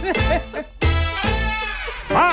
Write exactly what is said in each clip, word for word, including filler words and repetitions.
Va!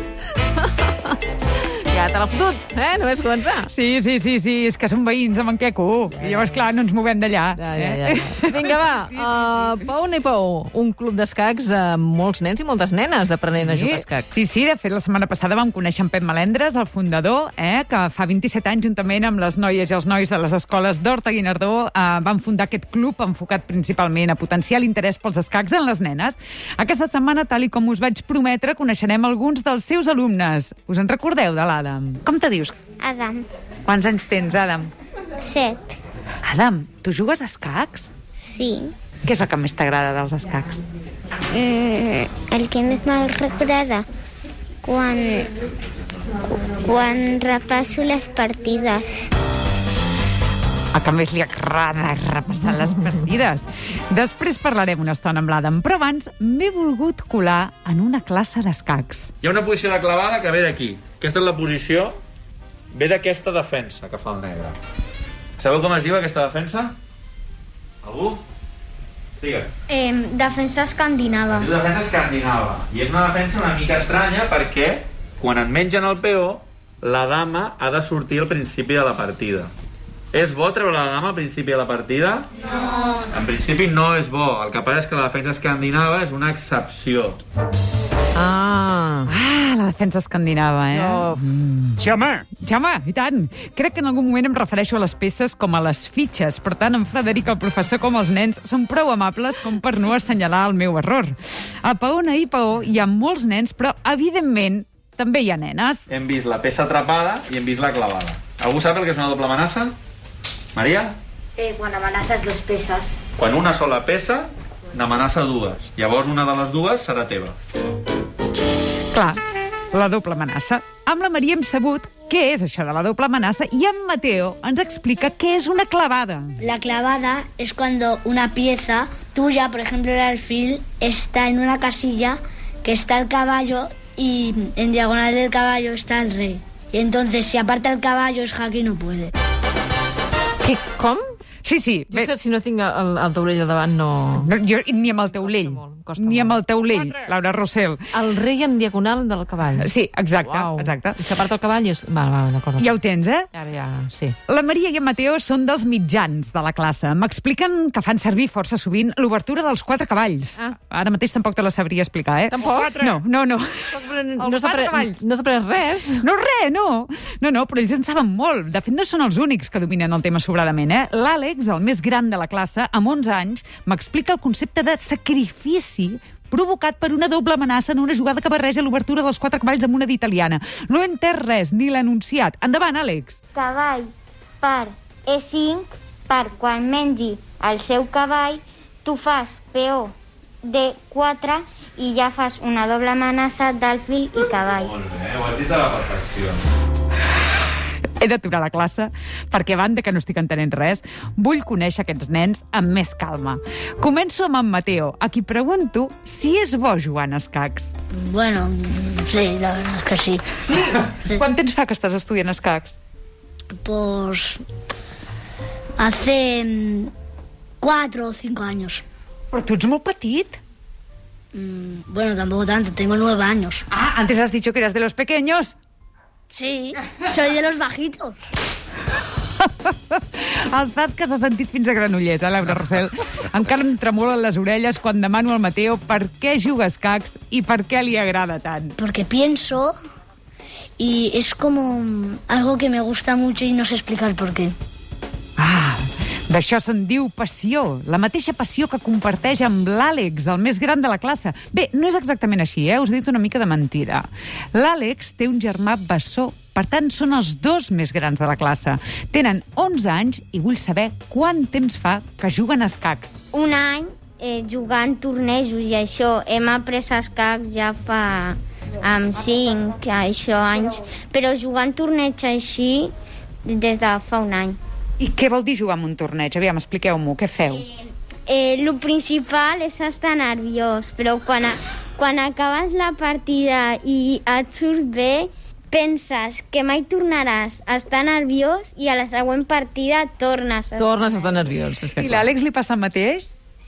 Ja te l'ha fotut, eh? Només començar. Sí, sí, sí, sí, és que som veïns amb en Queco. I llavors, clar, no ens movem d'allà. Ja, ja, ja. ja. Vinga, va. Uh, Pau i Pau, un club d'escacs amb molts nens i moltes nenes aprenent a jugar a escacs. Sí, sí, de fet, la setmana passada vam conèixer en Pep Melendres, el fundador, eh, que fa vint-i-set anys, juntament amb les noies i els nois de les escoles d'Horta Guinardó, eh, van fundar aquest club enfocat principalment a potenciar l'interès pels escacs en les nenes. Aquesta setmana, tal i com us vaig prometre, coneixerem alguns dels seus alumnes. Us en recordeu de l'Adam? Com te dius? Adam. Quants anys tens, Adam? Set. Adam, tu jugues a escacs? Sí. Què és el que més t'agrada dels escacs? Mm, el que més me'l recorda quan, quan repasso les partides. El que més li agrada és repassar les partides. Després parlarem una estona amb l'Adam, però abans m'he volgut colar en una classe d'escacs. Hi ha una posició de clavada que ve d'aquí. Aquesta és la posició, ve d'aquesta defensa que fa el negre. Sabeu com es diu aquesta defensa? Algú? Digue. Eh, defensa escandinava. Es diu defensa escandinava. I és una defensa una mica estranya perquè quan et mengen el peó, la dama ha de sortir al principi de la partida. És bo treure la dama al principi de la partida? No. En principi no és bo. El que passa és que la defensa escandinava és una excepció. Ah, ah la defensa escandinava, eh? Oh. Mm. Sí, home. Sí, home, i tant. Crec que en algun moment em refereixo a les peces com a les fitxes. Per tant, en Frederic, el professor, com els nens, són prou amables com per no assenyalar el meu error. A Paona i Paó hi ha molts nens, però, evidentment, també hi ha nenes. Hem vist la peça atrapada i hem vist la clavada. Algú sap el que és una doble amenaça? Maria? Eh, quan amenaces dos peces. Quan una sola peça n'amenaça dues. Llavors una de les dues serà teva. Clar, la doble amenaça. Amb la Maria hem sabut què és això de la doble amenaça i en Mateo ens explica què és una clavada. La clavada es cuando una pieza tuya, por ejemplo el alfil, está en una casilla que está el caballo y en diagonal del caballo está el rey. Y entonces si aparta el caballo es jaque y no puede. Què, com? Sí, sí. Jo és que si no tinc el, el taulell al davant no... No, jo ni amb el taulell. Costa molt, costa ni amb molt. el taulell, Laura Rossell. El rei en diagonal del cavall. Sí, exacte, Uau. exacte. I s'aparta el cavall i és... Va, va, d'acord. Ja ho tens, eh? Ara ja, sí. La Maria i en Mateo són dels mitjans de la classe. M'expliquen que fan servir força sovint l'obertura dels quatre cavalls. Ah. Ara mateix tampoc te la sabria explicar, eh? Tampoc? No, no, no. No Els s'ha quatre après cavalls. no s'ha après res. No, res, no. No, no, però ells en saben molt. De fet, no són els únics que dominen el tema sobradament, eh? L'Àlex, el més gran de la classe, amb onze anys, m'explica el concepte de sacrifici provocat per una doble amenaça en una jugada que barreja l'obertura dels quatre cavalls amb una d'italiana. No he entès res, ni l'ha anunciat. Endavant, Àlex. Cavall per E cinc, per quan mengi el seu cavall, tu fas peó D quatre i ja fas una doble amenaça d'alfil i cavall. Molt bé, ho has dit a la perfecció. He d'aturar la classe perquè, a banda que no estic entenent res, vull conèixer aquests nens amb més calma. Començo amb en Mateo, a qui pregunto si és bo jugant a escacs. Bueno, sí, la verdad es que sí. Quant temps fa que estàs estudiant escacs? Pues hace mm, cuatro o cinco años. Però tu ets molt petit. Mm, bueno, tampoco tanto, tengo nueve años. Ah, antes has dicho que eras de los pequeños. Sí, soy de los bajitos. El tas que s'ha sentit fins a Granollers, eh, Laura Rossell? Encara em tremolen les orelles quan demano al Mateo per què juga a escacs i per què li agrada tant. Porque pienso y es como algo que me gusta mucho y no sé explicar por qué. Ah, d'això se'n diu passió, la mateixa passió que comparteix amb l'Àlex, el més gran de la classe. Bé, no és exactament així, eh? Us he dit una mica de mentida. L'Àlex té un germà bessó, per tant, són els dos més grans de la classe. Tenen onze anys i vull saber quant temps fa que juguen a escacs. Un any eh, jugant tornejos i això, hem après escacs ja fa amb cinc això, anys, però jugant torneig així des de fa un any. I què vol dir jugar en un torneig? Aviam, expliqueu-m'ho, què feu? Eh, lo principal és estar nerviós, però quan, a, quan acabes la partida i et surt bé, penses que mai tornaràs a estar nerviós i a la següent partida tornes a Tornes a estar nerviós. És que I l'Àlex li passa el mateix? Sí.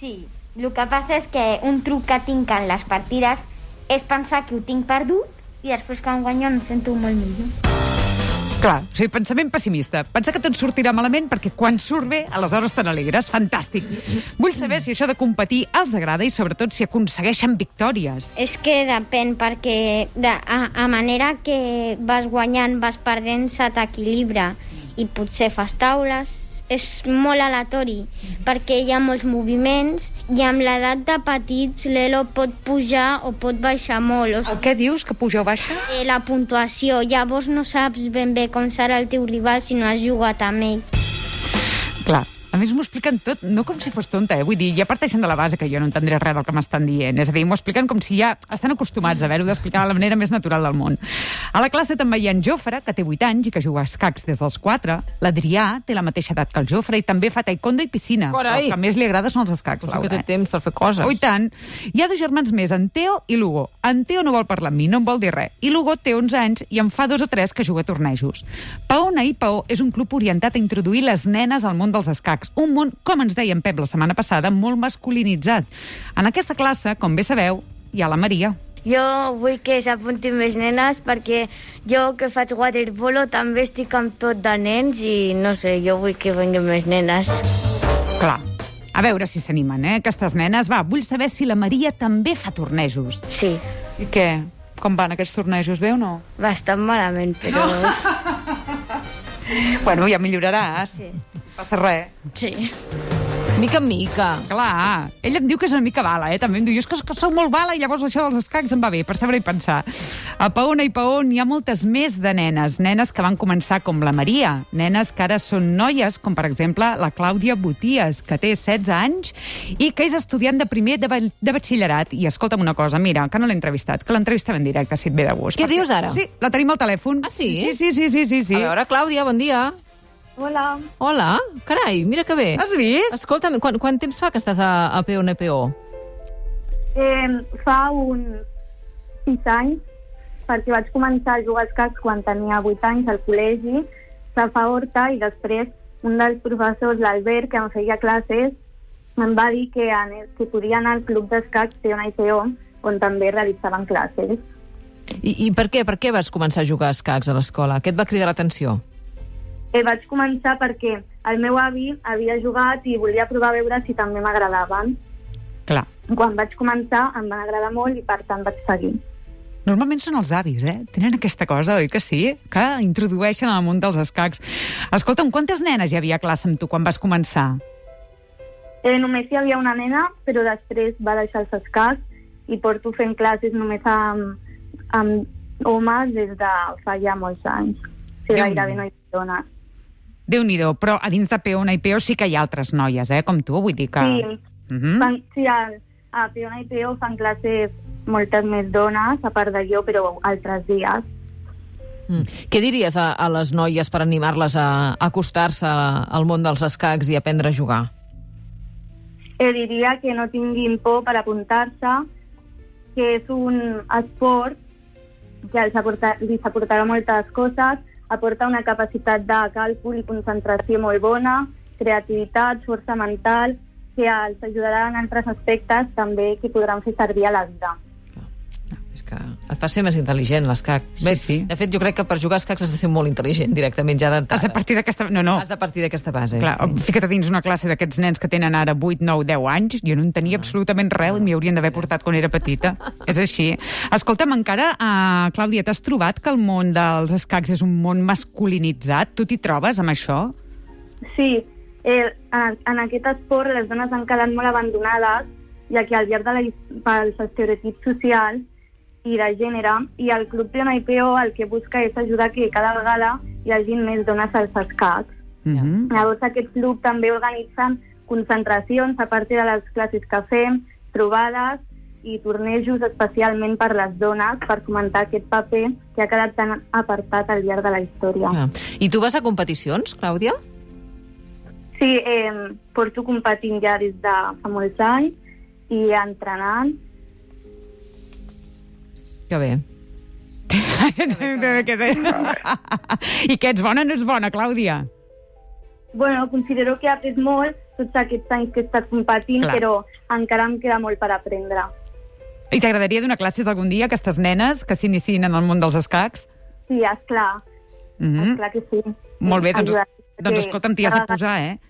El que passa és que un truc que tinc en les partides és pensar que ho tinc perdut i després que em guanyo em sento molt millor. Clar, o sigui, pensament pessimista. Pensar que tot sortirà malament perquè quan surt bé, aleshores te n'alegres. Fantàstic. Vull saber si això de competir els agrada i sobretot si aconsegueixen victòries. És que depèn, perquè de, a, a manera que vas guanyant, vas perdent, se t'equilibra. I potser fas taules. És molt aleatori, perquè hi ha molts moviments i amb l'edat de petits l'elo pot pujar o pot baixar molt. O El què dius, que puja o baixa? sigui, la puntuació, llavors no saps ben bé com serà el teu rival si no has jugat amb ell. Clar. A més, m'ho expliquen tot, no com si fos tonta, eh? Vull dir, ja parteixen de la base que jo no entendré res del que m'estan dient. És a dir, m'ho expliquen com si ja estan acostumats a haver-ho d'explicar de la manera més natural del món. A la classe també hi ha en Jofre, que té vuit anys i que juga a escacs des dels quatre. L'Adrià té la mateixa edat que el Jofre i també fa taekwondo i piscina. Carai! El que més li agrada són els escacs, Però sí Laura. que té temps per fer coses. Oh, i tant. Hi ha dos germans més, en Teo i l'Hugo. En Teo no vol parlar amb mi, no em vol dir res. I l'Hugo té onze anys i en fa dos o tres que juga a tornejos. Paona i Paó és un club orientat a introduir les nenes al món dels escacs. Un món, com ens deia en Pep la setmana passada, molt masculinitzat. En aquesta classe, com bé sabeu, hi ha la Maria. Jo vull que s'apuntin més nenes perquè jo que faig waterpolo també estic amb tot de nens i no sé, jo vull que vinguin més nenes. Clar. A veure si s'animen, eh, aquestes nenes. Va, vull saber si la Maria també fa tornejos. Sí, I què? Com van aquests tornejos, bé o no? bastant malament, però... Bueno, ja milloraràs. Sí. Passa res. Sí. Mica en mica. Clar, ell em diu que és una mica bala, eh? També em diu, jo és que, que sou molt bala i llavors això dels escacs em va bé, per saber i pensar. A Paona i Paó n'hi ha moltes més de nenes, nenes que van començar com la Maria, nenes que ara són noies, com per exemple la Clàudia Boties, que té setze anys i que és estudiant de primer de, de batxillerat. I escolta'm una cosa, mira, que no l'he entrevistat, que l'entrevistem en directe, si et ve de gust. Què Perquè... dius ara? Sí, la tenim al telèfon. Ah, sí? Sí, sí, sí, sí, sí, sí. A veure, Clàudia, bon dia. Hola. Hola, carai, mira que bé. Has vist? Escolta'm, quan, quant temps fa que estàs a, a P O N P O? Eh, fa uns sis anys, perquè vaig començar a jugar als escacs quan tenia vuit anys al col·legi, a fa Horta, i després un dels professors, l'Albert, que em feia classes, em va dir que, an- que podia anar al club d'escacs P O N P O, on també realitzaven classes. I, I per què? Per què vas començar a jugar a escacs a l'escola? Què et va cridar l'atenció? Eh, vaig començar perquè el meu avi havia jugat i volia provar a veure si també m'agradaven. Clar. Quan vaig començar em van agradar molt i per tant vaig seguir. Normalment són els avis, eh? Tenen aquesta cosa, oi que sí? Que introdueixen al món dels escacs. Escolta'm, quantes nenes hi havia a classe amb tu quan vas començar? Eh, només hi havia una nena, però després va deixar els escacs i porto fent classes només amb, amb homes des de fa ja molts anys. O sigui, Déu-n'hi-do. gairebé no hi ha dones. Déu-n'hi-do, però a dins de P O N i P O sí que hi ha altres noies, eh? Com tu, vull dir que... Sí, Mhm. fan, sí al, a P O N i P O fan classes moltes més dones, a part de jo, però altres dies. Mm. Què diries a, a les noies per animar-les a, a acostar-se al món dels escacs i aprendre a jugar? Eh, diria que no tinguin por per apuntar-se, que és un esport que els aporta, els aportarà moltes coses, aporta una capacitat de càlcul i concentració molt bona, creativitat, força mental, que els ajudarà en altres aspectes també que podran fer servir a la vida. És que et fa ser més intel·ligent, l'escac. Sí, sí. De fet, jo crec que per jugar a escacs has de ser molt intel·ligent directament, ja d'entrada. Has de partir d'aquesta... No, no. Has de partir d'aquesta base. Clar, sí. fica't a dins una classe d'aquests nens que tenen ara vuit, nou, deu anys. Jo no en tenia absolutament res i m'hi haurien d'haver portat quan era petita. És així. Escolta'm, encara, uh, Clàudia, t'has trobat que el món dels escacs és un món masculinitzat? Tu t'hi trobes amb això? Sí, eh, en, en aquest esport les dones han quedat molt abandonades, ja que al llarg de la, pels estereotips socials i de gènere, i el Club P O N i P O el que busca és ajudar que cada vegada hi hagi més dones als escacs. Mhm. Llavors aquest club també organitzen concentracions a partir de les classes que fem, trobades i tornejos especialment per les dones, per fomentar aquest paper que ha quedat tan apartat al llarg de la història. Clar. I tu vas a competicions, Clàudia? Sí, eh, porto competint ja des de fa molts anys i entrenant. Que bé. Què és? I que ets bona o no ets bona, Clàudia? Bueno, considero que he après molt tots aquests anys que he estat competint, Clar. però encara em queda molt per aprendre. I t'agradaria donar classes algun dia a aquestes nenes que s'iniciïn en el món dels escacs? Sí, esclar, Mm -hmm. esclar que sí. Molt bé, doncs, Ajudar, doncs perquè escolta'm, t'hi has de cada posar, eh?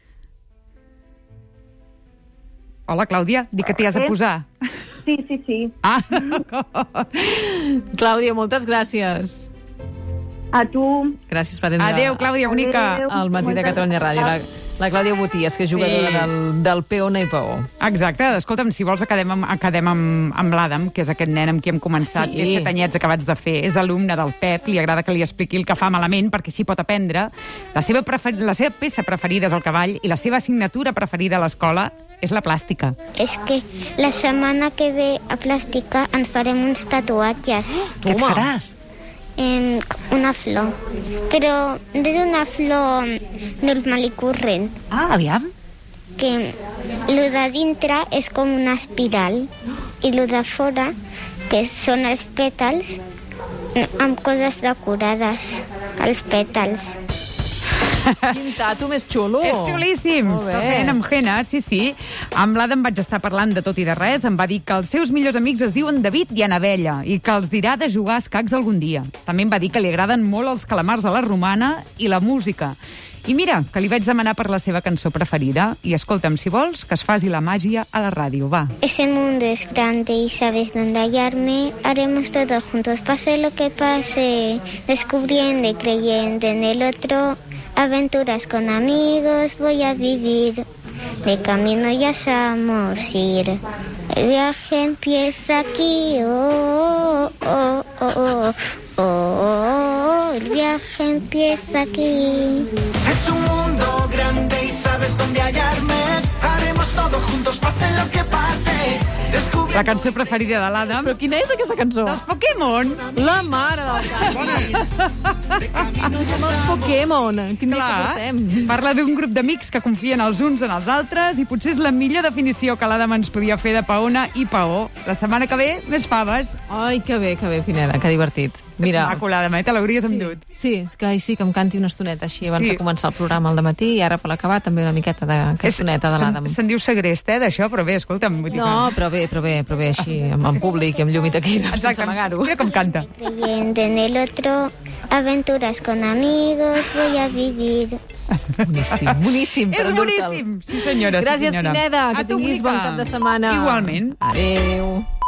Hola, Clàudia, dic que t'hi has de Eh? posar. Sí, sí, sí. Ah, Clàudia, moltes gràcies. A tu. Gràcies per atendre adéu, Clàudia, bonica. Adéu. al matí de Moltes Catalunya Ràdio. La, la Clàudia Boties, que és jugadora Sí. del, del Peona i Paó. Exacte, escolta'm, si vols acabem amb, acabem amb, amb l'Adam, que és aquest nen amb qui hem començat, Sí. té set anyets acabats de fer, és alumne del Pep, li agrada que li expliqui el que fa malament perquè així pot aprendre. La seva, prefer... la seva peça preferida és el cavall i la seva assignatura preferida a l'escola és la plàstica. És que la setmana que ve a plàstica ens farem uns tatuatges. Què et faràs? Eh, una flor. Però no és una flor normal i corrent. Ah, aviam. Que lo de dintre és com una espiral i lo de fora, que són els pètals, amb coses decorades, els pètals. Quin tatu més xulo. És xulíssim. Molt bé. Està fent amb henna, sí, sí. Amb l'Adam vaig estar parlant de tot i de res. Em va dir que els seus millors amics es diuen David i Anabella i que els dirà de jugar a escacs algun dia. També em va dir que li agraden molt els calamars de la romana i la música. I mira, que li vaig demanar per la seva cançó preferida. I escolta'm, si vols, que es faci la màgia a la ràdio, va. Ese mundo es grande y sabes dónde hallarme. Haremos todo juntos, pase lo que pase. Descubriendo y creyendo en el otro. Aventuras con amigos voy a vivir. De camino ya sabemos ir. El viaje empieza aquí. Oh, oh, oh, oh, oh, oh. El viaje empieza aquí. Es un mundo grande y sabes dónde hallarme. Haremos todo juntos, pase lo que pase. Descubre... La cançó preferida de l'Adam. Però quina és aquesta cançó? Dels Pokémon. La mare del Amb els Pokémon. Quin dia que Clar, portem. parla d'un grup d'amics que confien els uns en els altres i potser és la millor definició que l'Adam ens podia fer de Paona i Paó. La setmana que ve, més faves. Ai, que bé, que bé, Pineda, que divertit. Mira, Maco, l'Adam, eh? Te l'hauries endut. sí, és que ai, sí, que em canti una estoneta així abans Sí. de començar el programa al dematí i ara per l'acabar també una miqueta de cançoneta de Se'n- l'Adam. Se'n diu segrest, eh, d'això, però bé, escolta'm. Vull dir No, que... però bé, però bé, però bé, així, amb en públic i amb llum i taquígrafs, sense Exacte, amagar-ho. mira com canta. Creyendo en el otro. Aventuras con amigos voy a vivir. Boníssim, boníssim. per És endur-te'l. boníssim. Sí, senyora, Gràcies, sí, senyora. Pineda, A que tu, tinguis bon bonica. cap de setmana. Igualment. Adéu.